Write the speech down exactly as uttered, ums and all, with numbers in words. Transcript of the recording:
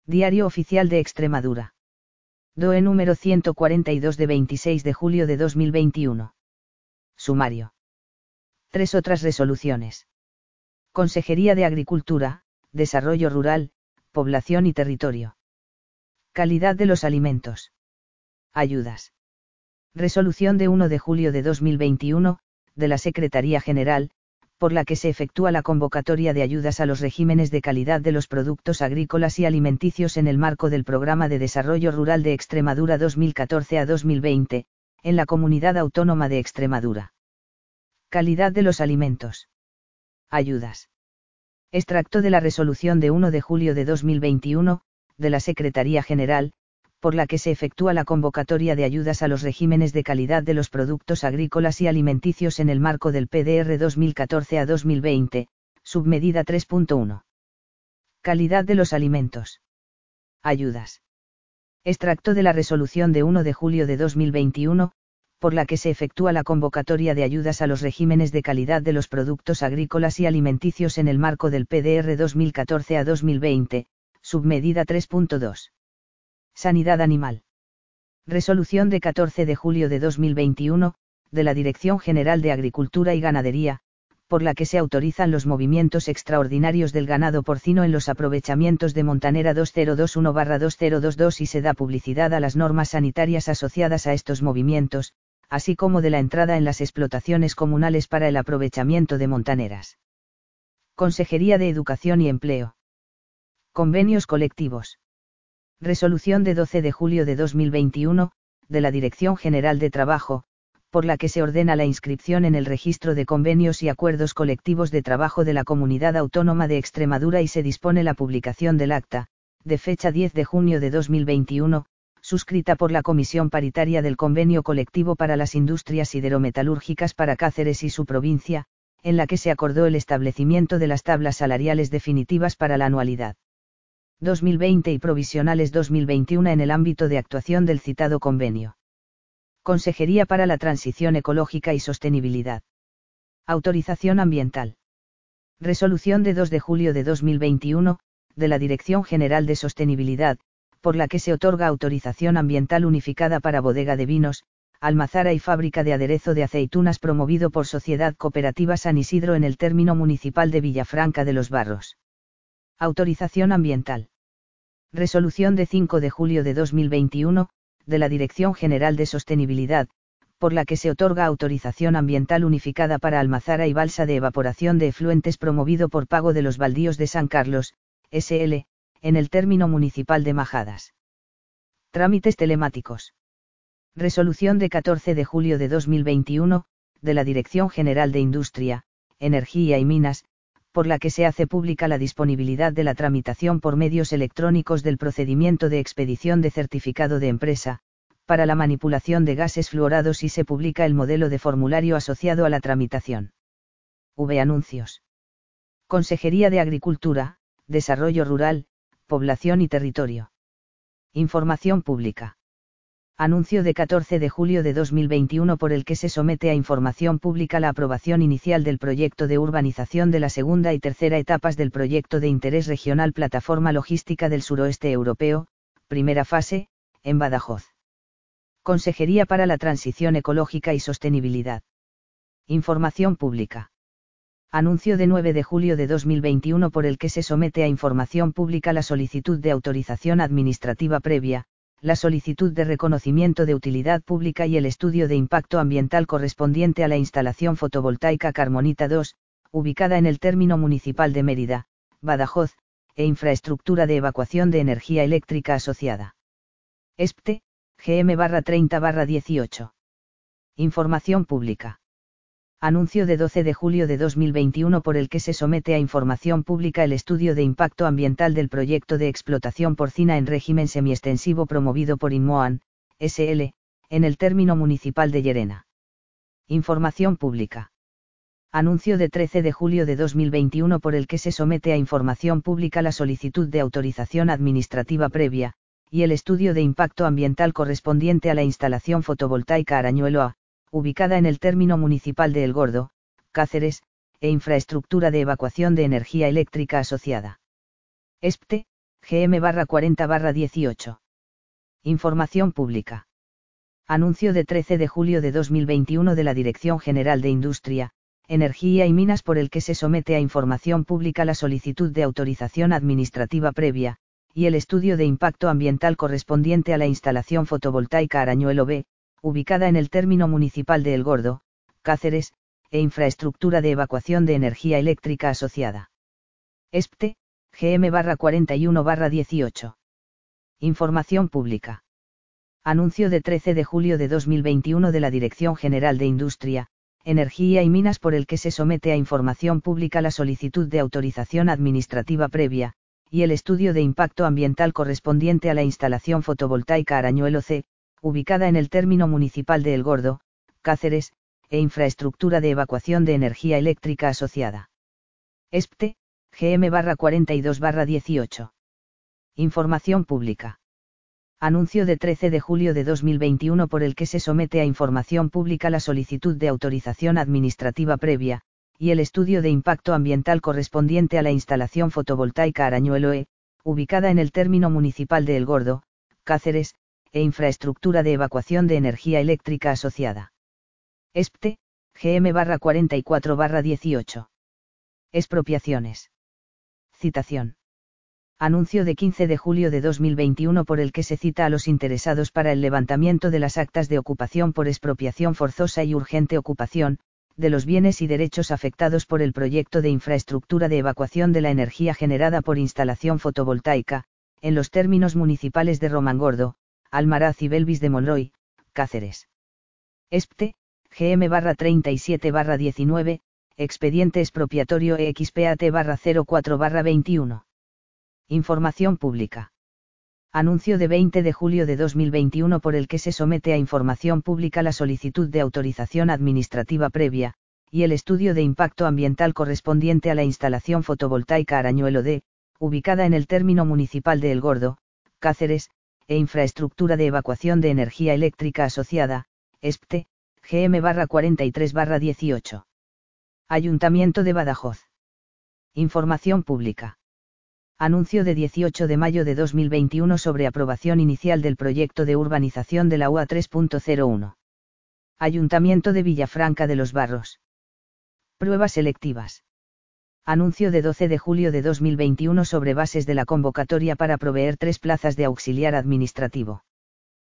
Diario Oficial de Extremadura. D O E número ciento cuarenta y dos de veintiséis de julio de dos mil veintiuno. Sumario. Tres otras resoluciones. Consejería de Agricultura, Desarrollo Rural, Población y Territorio. Calidad de los alimentos. Ayudas. Resolución de uno de julio de dos mil veintiuno, de la Secretaría General, por la que se efectúa la convocatoria de ayudas a los regímenes de calidad de los productos agrícolas y alimenticios en el marco del Programa de Desarrollo Rural de Extremadura dos mil catorce a dos mil veinte, en la Comunidad Autónoma de Extremadura. Calidad de los alimentos. Ayudas. Extracto de la resolución de uno de julio de dos mil veintiuno, de la Secretaría General, por la que se efectúa la convocatoria de ayudas a los regímenes de calidad de los productos agrícolas y alimenticios en el marco del P D R dos mil catorce a dos mil veinte, submedida tres punto uno. Calidad de los alimentos. Ayudas. Extracto de la resolución de uno de julio de dos mil veintiuno, por la que se efectúa la convocatoria de ayudas a los regímenes de calidad de los productos agrícolas y alimenticios en el marco del P D R dos mil catorce a dos mil veinte, submedida tres punto dos. Sanidad Animal. Resolución de catorce de julio de dos mil veintiuno, de la Dirección General de Agricultura y Ganadería, por la que se autorizan los movimientos extraordinarios del ganado porcino en los aprovechamientos de Montanera dos mil veintiuno barra dos mil veintidós y se da publicidad a las normas sanitarias asociadas a estos movimientos, así como de la entrada en las explotaciones comunales para el aprovechamiento de montaneras. Consejería de Educación y Empleo. Convenios colectivos. Resolución de doce de julio de dos mil veintiuno, de la Dirección General de Trabajo, por la que se ordena la inscripción en el registro de convenios y acuerdos colectivos de trabajo de la Comunidad Autónoma de Extremadura y se dispone la publicación del acta, de fecha diez de junio de dos mil veintiuno, suscrita por la Comisión Paritaria del Convenio Colectivo para las Industrias Siderometalúrgicas para Cáceres y su provincia, en la que se acordó el establecimiento de las tablas salariales definitivas para la anualidad dos mil veinte y provisionales dos mil veintiuno en el ámbito de actuación del citado convenio. Consejería para la Transición Ecológica y Sostenibilidad. Autorización ambiental. Resolución de dos de julio de dos mil veintiuno, de la Dirección General de Sostenibilidad, por la que se otorga autorización ambiental unificada para bodega de vinos, almazara y fábrica de aderezo de aceitunas promovido por Sociedad Cooperativa San Isidro en el término municipal de Villafranca de los Barros. Autorización ambiental. Resolución de cinco de julio de dos mil veintiuno, de la Dirección General de Sostenibilidad, por la que se otorga autorización ambiental unificada para almazara y balsa de evaporación de efluentes promovido por Pago de los Baldíos de San Carlos, S L, en el término municipal de Majadas. Trámites telemáticos. Resolución de catorce de julio de dos mil veintiuno, de la Dirección General de Industria, Energía y Minas, por la que se hace pública la disponibilidad de la tramitación por medios electrónicos del procedimiento de expedición de certificado de empresa, para la manipulación de gases fluorados y se publica el modelo de formulario asociado a la tramitación. V. Anuncios. Consejería de Agricultura, Desarrollo Rural, Población y Territorio. Información pública. Anuncio de catorce de julio de dos mil veintiuno por el que se somete a información pública la aprobación inicial del proyecto de urbanización de la segunda y tercera etapas del proyecto de interés regional Plataforma Logística del Suroeste Europeo, primera fase, en Badajoz. Consejería para la Transición Ecológica y Sostenibilidad. Información pública. Anuncio de nueve de julio de dos mil veintiuno por el que se somete a información pública la solicitud de autorización administrativa previa, la solicitud de reconocimiento de utilidad pública y el estudio de impacto ambiental correspondiente a la instalación fotovoltaica Carmonita dos, ubicada en el término municipal de Mérida, Badajoz, e infraestructura de evacuación de energía eléctrica asociada. ESPTE, G M treinta barra dieciocho. Información pública. Anuncio de doce de julio de dos mil veintiuno por el que se somete a información pública el estudio de impacto ambiental del proyecto de explotación porcina en régimen semiextensivo promovido por Inmoan, S L, en el término municipal de Llerena. Información pública. Anuncio de trece de julio de dos mil veintiuno por el que se somete a información pública la solicitud de autorización administrativa previa, y el estudio de impacto ambiental correspondiente a la instalación fotovoltaica Arañuelo A, ubicada en el término municipal de El Gordo, Cáceres, e infraestructura de evacuación de energía eléctrica asociada. ESPTE, G M barra cuarenta barra dieciocho. Información pública. Anuncio de trece de julio de dos mil veintiuno de la Dirección General de Industria, Energía y Minas por el que se somete a información pública la solicitud de autorización administrativa previa, y el estudio de impacto ambiental correspondiente a la instalación fotovoltaica Arañuelo B, ubicada en el término municipal de El Gordo, Cáceres, e infraestructura de evacuación de energía eléctrica asociada. E S P T, G M barra cuarenta y uno barra dieciocho. Información pública. Anuncio de trece de julio de dos mil veintiuno de la Dirección General de Industria, Energía y Minas por el que se somete a información pública la solicitud de autorización administrativa previa, y el estudio de impacto ambiental correspondiente a la instalación fotovoltaica Arañuelo C, ubicada en el término municipal de El Gordo, Cáceres, e infraestructura de evacuación de energía eléctrica asociada. E S P T, G M barra cuarenta y dos barra dieciocho. Información pública. Anuncio de trece de julio de dos mil veintiuno por el que se somete a información pública la solicitud de autorización administrativa previa, y el estudio de impacto ambiental correspondiente a la instalación fotovoltaica Arañuelo E, ubicada en el término municipal de El Gordo, Cáceres, e infraestructura de evacuación de energía eléctrica asociada. E S P T, G M barra cuarenta y cuatro barra dieciocho. Expropiaciones. Citación. Anuncio de quince de julio de dos mil veintiuno por el que se cita a los interesados para el levantamiento de las actas de ocupación por expropiación forzosa y urgente ocupación, de los bienes y derechos afectados por el proyecto de infraestructura de evacuación de la energía generada por instalación fotovoltaica, en los términos municipales de Romangordo, Almaraz y Belvis de Monroy, Cáceres. E S P T, G M barra treinta y siete barra diecinueve, expediente expropiatorio E X P A T barra cero cuatro barra veintiuno. Información pública. Anuncio de veinte de julio de dos mil veintiuno por el que se somete a información pública la solicitud de autorización administrativa previa, y el estudio de impacto ambiental correspondiente a la instalación fotovoltaica Arañuelo D, ubicada en el término municipal de El Gordo, Cáceres, e infraestructura de evacuación de energía eléctrica asociada, E S P T, G M barra cuarenta y tres barra dieciocho. Ayuntamiento de Badajoz. Información pública. Anuncio de dieciocho de mayo de dos mil veintiuno sobre aprobación inicial del proyecto de urbanización de la U A tres punto cero uno. Ayuntamiento de Villafranca de los Barros. Pruebas selectivas. Anuncio de doce de julio de dos mil veintiuno sobre bases de la convocatoria para proveer tres plazas de auxiliar administrativo.